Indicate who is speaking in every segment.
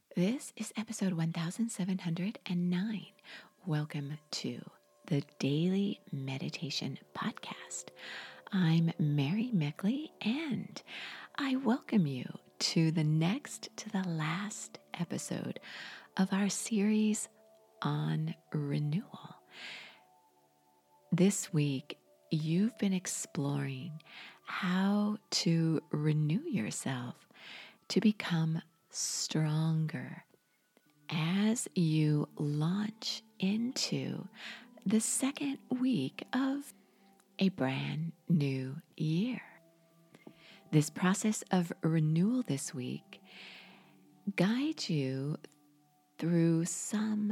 Speaker 1: This is episode 1709. Welcome to the Daily Meditation Podcast. I'm Mary Meckley, and I welcome you to the last episode of our series on renewal. This week, you've been exploring how to renew yourself to become stronger as you launch into the second week of a brand new year. This process of renewal this week guides you through some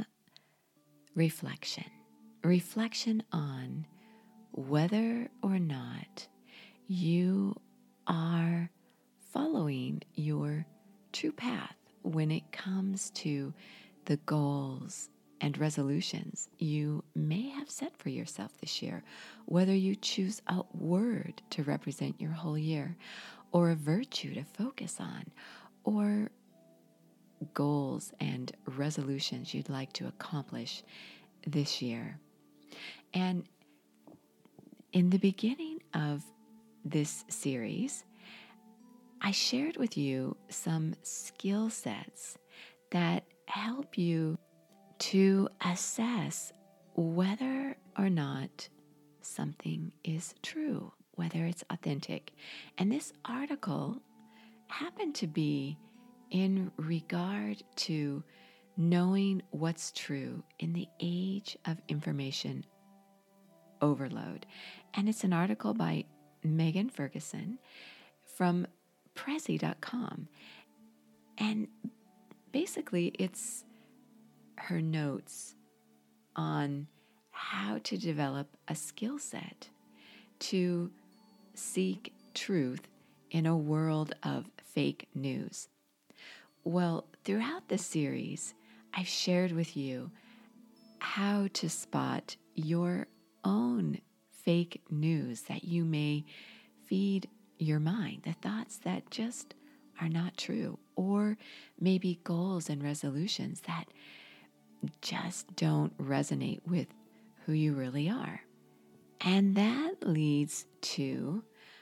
Speaker 1: reflection on whether or not you are following your true path when it comes to the goals and resolutions you may have set for yourself this year, whether you choose a word to represent your whole year, or a virtue to focus on, or goals and resolutions you'd like to accomplish this year. And in the beginning of this series, I shared with you some skill sets that help you to assess whether or not something is true, whether it's authentic. And this article happened to be in regard to knowing what's true in the age of information overload. And it's an article by Megan Ferguson from Prezi.com. And basically, it's her notes on how to develop a skill set to seek truth in a world of fake news. Well, throughout the series, I've shared with you how to spot your own fake news that you may feed your mind, the thoughts that just are not true, or maybe goals and resolutions that just don't resonate with who you really are. And that leads to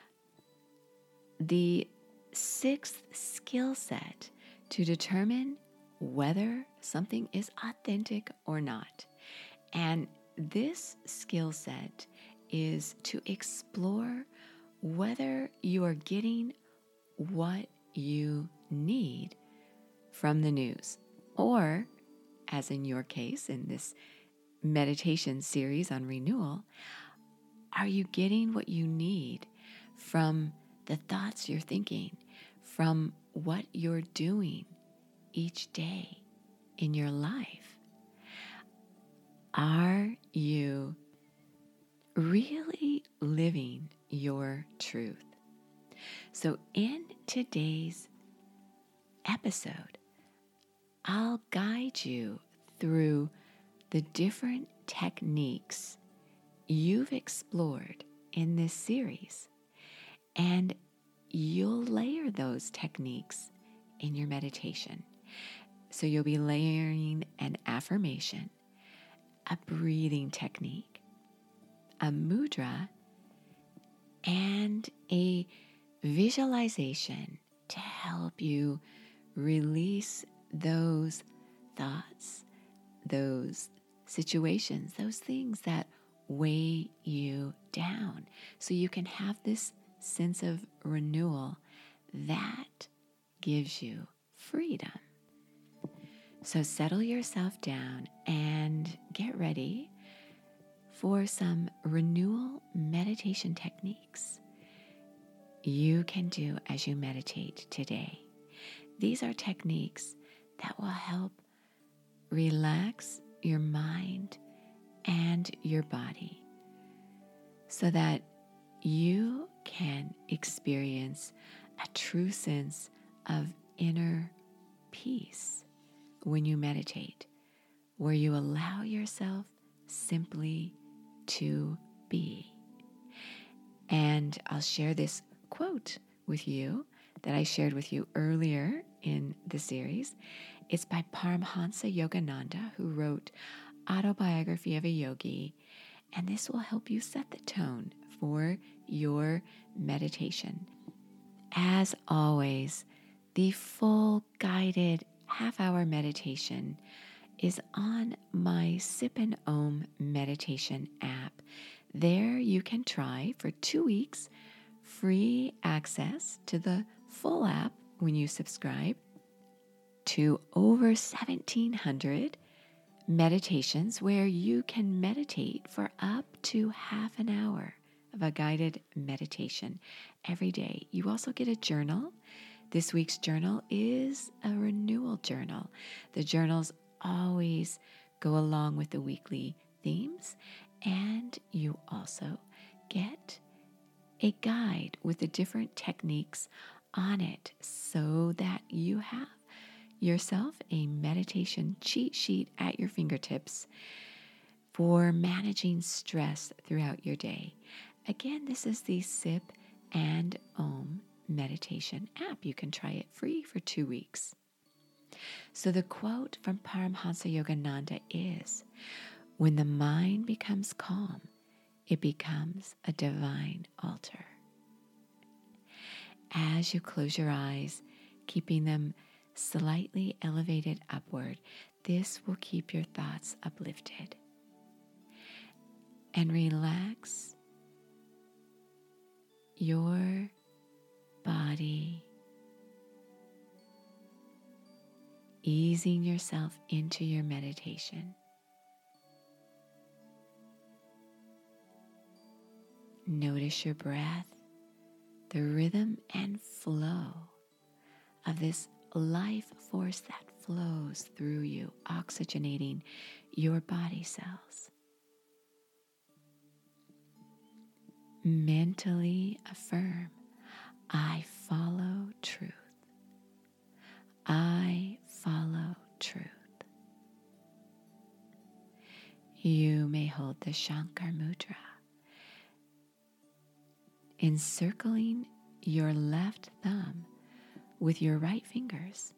Speaker 1: the sixth skill set to determine whether something is authentic or not. And this skill set is to explore whether you are getting what you need from the news, or, as in your case in this meditation series on renewal, are you getting what you need from the thoughts you're thinking, from what you're doing each day in your life? Are you really living your truth? So in today's episode, I'll guide you through the different techniques you've explored in this series, and you'll layer those techniques in your meditation. So you'll be layering an affirmation, a breathing technique, a mudra, and a visualization to help you release those thoughts, those situations, those things that weigh you down, so you can have this sense of renewal that gives you freedom. So settle yourself down and get ready for some renewal meditation techniques you can do as you meditate today. These are techniques that will help relax your mind and your body so that you can experience a true sense of inner peace when you meditate, where you allow yourself simply to be. And I'll share this quote with you that I shared with you earlier in the series. It's by Paramhansa Yogananda, who wrote Autobiography of a Yogi, and this will help you set the tone for your meditation. As always, the full guided half-hour meditation is on my Sip and Om meditation app. There you can try for 2 weeks free access to the full app when you subscribe to over 1,700 meditations where you can meditate for up to half an hour of a guided meditation every day. You also get a journal. This week's journal is a renewal journal. The journals always go along with the weekly themes, and you also get a guide with the different techniques on it so that you have yourself a meditation cheat sheet at your fingertips for managing stress throughout your day. Again, this is the Sip and Om meditation app. You can try it free for 2 weeks. So the quote from Paramhansa Yogananda is, "When the mind becomes calm, it becomes a divine altar." As you close your eyes, keeping them slightly elevated upward, this will keep your thoughts uplifted. And relax your body, easing yourself into your meditation. Notice your breath, the rhythm and flow of this life force that flows through you, oxygenating your body cells. Mentally affirm, I follow truth. I follow truth. You may hold the Shankar Mudra, encircling your left thumb with your right fingers,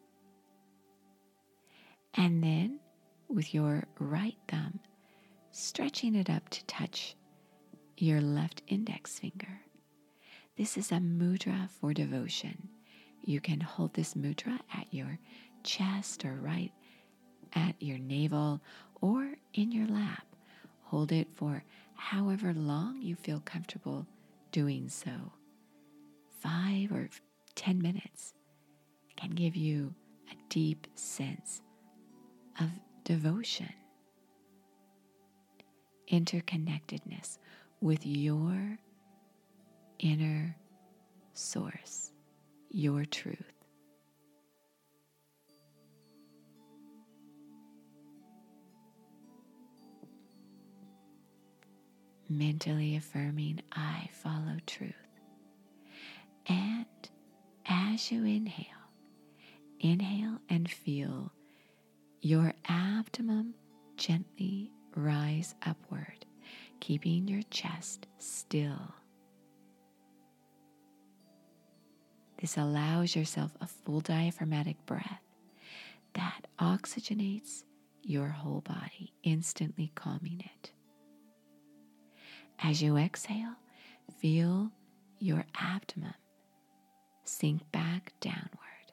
Speaker 1: and then with your right thumb stretching it up to touch your left index finger. This is a mudra for devotion. You can hold this mudra at your chest or right at your navel or in your lap. Hold it for however long you feel comfortable doing so. 5 or 10 minutes can give you a deep sense of devotion, interconnectedness with your inner source, your truth. Mentally affirming, I follow truth. And as you inhale and feel your abdomen gently rise upward, keeping your chest still. This allows yourself a full diaphragmatic breath that oxygenates your whole body, instantly calming it. As you exhale, feel your abdomen sink back downward.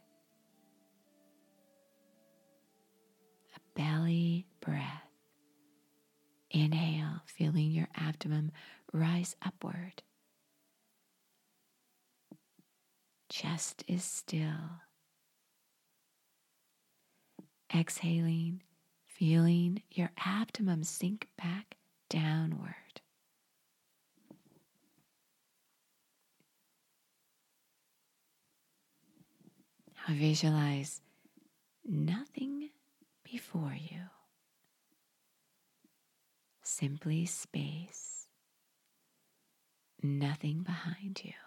Speaker 1: A belly breath. Inhale, feeling your abdomen rise upward. Chest is still. Exhaling, feeling your abdomen sink back downward. Now visualize nothing before you. Simply space, nothing behind you.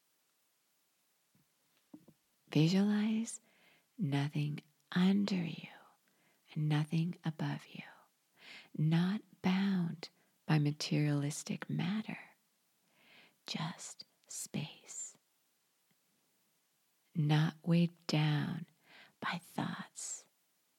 Speaker 1: Visualize nothing under you and nothing above you, not bound by materialistic matter, just space, not weighed down by thoughts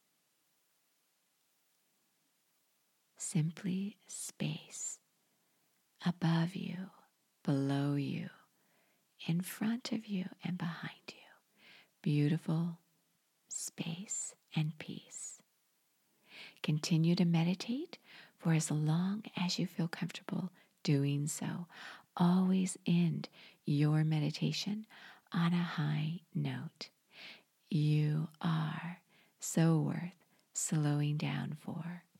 Speaker 1: simply space above you, below you, in front of you, and behind you. Beautiful space and peace. Continue to meditate for as long as you feel comfortable doing so. Always end your meditation on a high note. You are so worth slowing down for.